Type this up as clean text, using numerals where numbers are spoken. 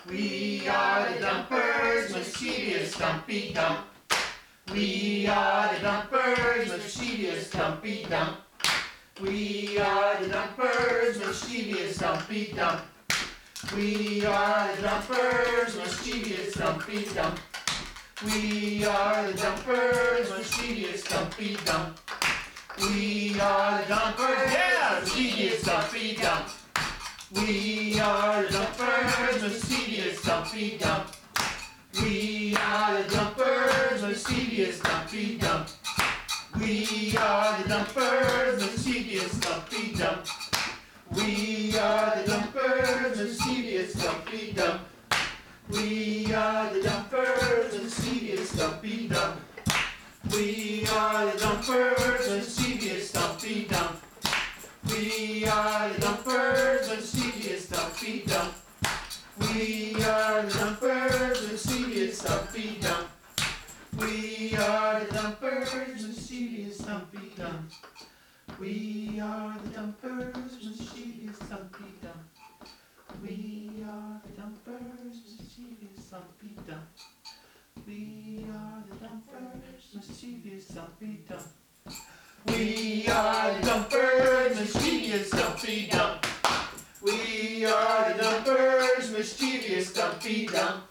We are the Dumpers, mischievous Dumpy Dump. We are the Dumpers, mischievous Dumpy Dump. We are the Dumpers, mischievous Dumpy Dump. We are the Dumpers, mischievous Dumpy Dump. We are the Dumpers, mischievous Dumpy Dump. We are the Dumpers, yeah, mischievous Dumpy Dump. We are the Dumpers, mischievous Dumpy Dump. We are the Dumpers, mischievous Dumpy Dump. We are the Dumpers, mischievous Dumpy Dump. We are the Dumpers, mischievous Dumpy Dump. We are the Dumpers, mischievous Dumpy Dump. We are the Dumpers, mischievous Dumpy Dump. We are the Dumpers, mischievous Dumpy Dump. We are the Dumpers, mischievous Dumpy Dump. We are the Dumpers, mischievous Dumpy Dump. We are the Dumpers, mischievous Dumpy Dump. We are the Dumpers, mischievous Dumpy Dump. We are the Dumpers, mischievous Dumpy Dump. We are the Dumpers, mischievous Dumpy Dump. We are the Dumpers, mischievous Dumpy Dump.